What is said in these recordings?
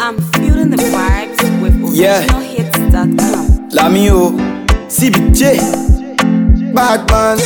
I'm feeling the vibes with originalhits.com. Lamio, CBJ, Batman.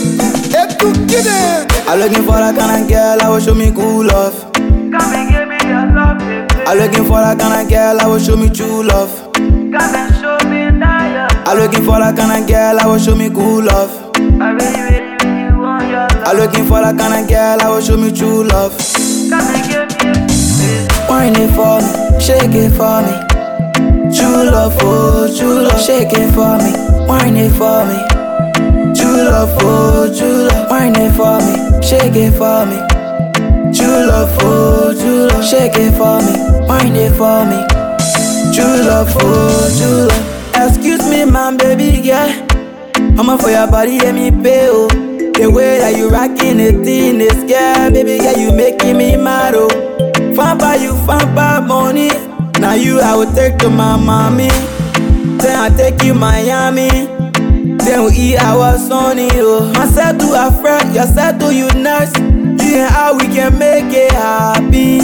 I'm looking for that kind of girl that will show me cool love. Come and give me your love, baby. I'm looking for that kind of girl that will show me true love. Come and show me that love. I'm looking for that kind of girl that will show me cool love. I really want your love. I'm looking for that kind of girl that will show me true love. Come and give me a kiss. Wine it for me, shake it for me. True love, oh, true love, shake it for me. Wine it for me. True love, oh, true love, wine it for me, shake it for me. True love, oh, true love, shake it for me, wine it for me. True love, oh, true love. Excuse me, man, baby girl. I'ma for your body, let me pay, oh. The way that you rockin' it in the sky, baby girl, you making me mad, oh. Fampa, you fampa money. Now you I will take to my mommy. Then I take you Miami. Then we eat our sonny, oh. I said to a friend, you said to you nurse. You and how we can make it happy.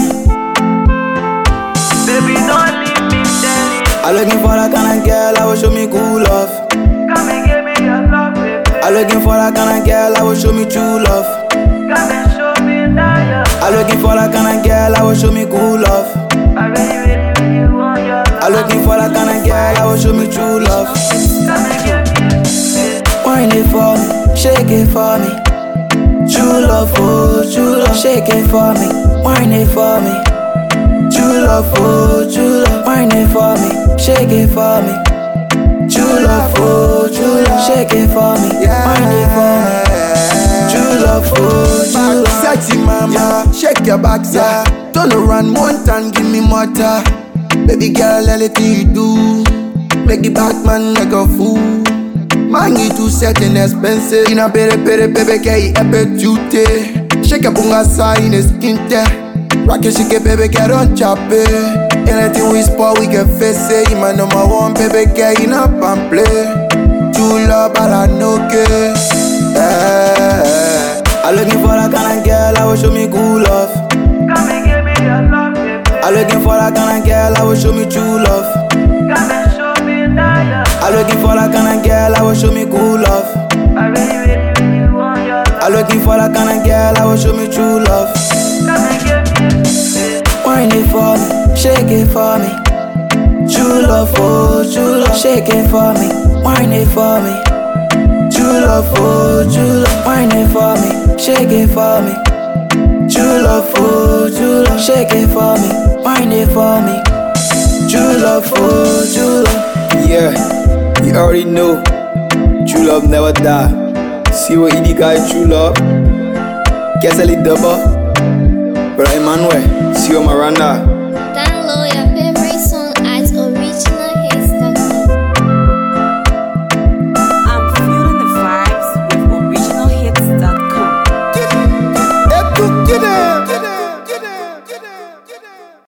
Baby, don't leave me standing. I'm looking for that kind of girl that will show me cool love. Come and give me your love, baby. I'm looking for that kind of girl that will show me true love. Come and show me that love. I'm looking for that kind of girl that will show me cool love. I really want your love. I'm looking for that kind of girl that will show me true love. Come and give me a kiss. Wine it for me, shake it for me. True love, oh, true love, shake it for me. Wine it for me. True love, oh, true love, wine it for me, shake it for me. True love, oh, true love, shake it for me, wine it for me. True love, oh, true love. Sexy mama, shake your back, sir. Turn around one time, give me more time. Baby girl, anything you do, make the Batman like a fool. Man, you too certain expensive. In a pere, baby, get a bit duty. Shake a bunga sign, is skin there. Rock it, shake it, baby, get on chop it. Anything we spot, we can face it. You my number one, baby, get in up and play. True love, but I know it. I'm looking for that kind of girl that will show me cool love. Come and give me your love, baby. I'm looking for that kind of girl that will show me true love. Come and show me that love. I'm looking for that kind of girl that will show me cool love. I really want your love. I'm looking for that kind of girl that will show me true love. Come and give me a kiss. Wine it for me, shake it for me. True love, oh, true love, shake it for me. Wine it for me. True love, oh, true love, wine it for me, shake it for me. True love, oh, true love, shake it for me, wine it for me. True love, oh, true love. Yeah, you already know. True love never die. See what ED guy true love. Guess I lead double. But Emmanuel, see you Miranda.